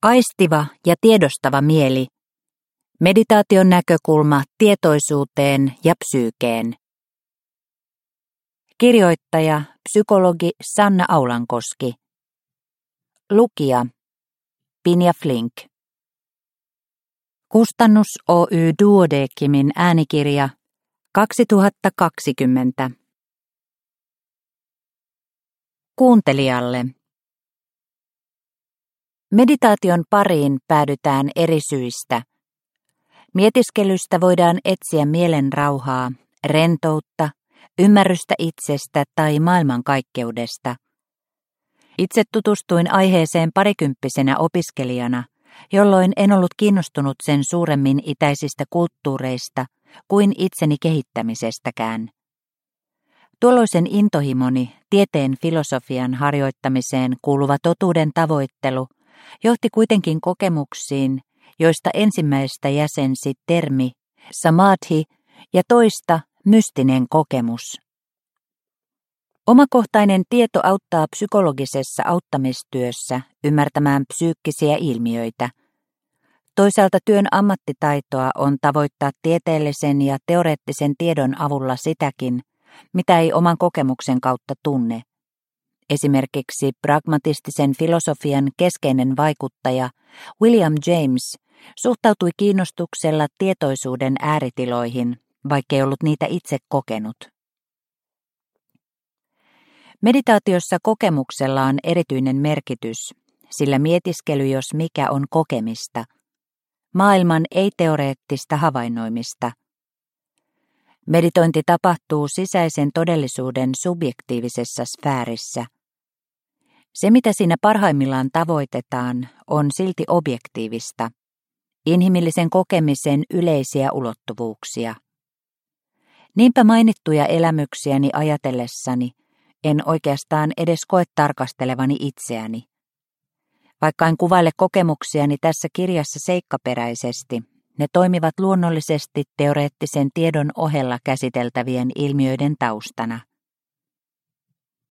Aistiva ja tiedostava mieli. Meditaation näkökulma tietoisuuteen ja psyykeen. Kirjoittaja, psykologi Sanna Aulankoski. Lukija Pinja Flink. Kustannus Oy Duodecimin äänikirja 2020. Kuuntelijalle. Meditaation pariin päädytään eri syistä. Mietiskelystä voidaan etsiä mielen rauhaa, rentoutta, ymmärrystä itsestä tai maailmankaikkeudesta. Itse tutustuin aiheeseen parikymppisenä opiskelijana, jolloin en ollut kiinnostunut sen suuremmin itäisistä kulttuureista kuin itseni kehittämisestäkään. Tuolloisen intohimoni tieteen filosofian harjoittamiseen kuuluva totuuden tavoittelu johti kuitenkin kokemuksiin, joista ensimmäistä jäsensi termi samadhi ja toista mystinen kokemus. Omakohtainen tieto auttaa psykologisessa auttamistyössä ymmärtämään psyykkisiä ilmiöitä. Toisaalta työn ammattitaitoa on tavoittaa tieteellisen ja teoreettisen tiedon avulla sitäkin, mitä ei oman kokemuksen kautta tunne. Esimerkiksi pragmatistisen filosofian keskeinen vaikuttaja William James suhtautui kiinnostuksella tietoisuuden ääritiloihin, vaikkei ollut niitä itse kokenut. Meditaatiossa kokemuksella on erityinen merkitys, sillä mietiskely jos mikä on kokemista, maailman ei-teoreettista havainnoimista. Meditointi tapahtuu sisäisen todellisuuden subjektiivisessa sfäärissä. Se, mitä siinä parhaimmillaan tavoitetaan, on silti objektiivista, inhimillisen kokemisen yleisiä ulottuvuuksia. Niinpä mainittuja elämyksiäni ajatellessani en oikeastaan edes koe tarkastelevani itseäni. Vaikka en kuvaile kokemuksiani tässä kirjassa seikkaperäisesti, ne toimivat luonnollisesti teoreettisen tiedon ohella käsiteltävien ilmiöiden taustana.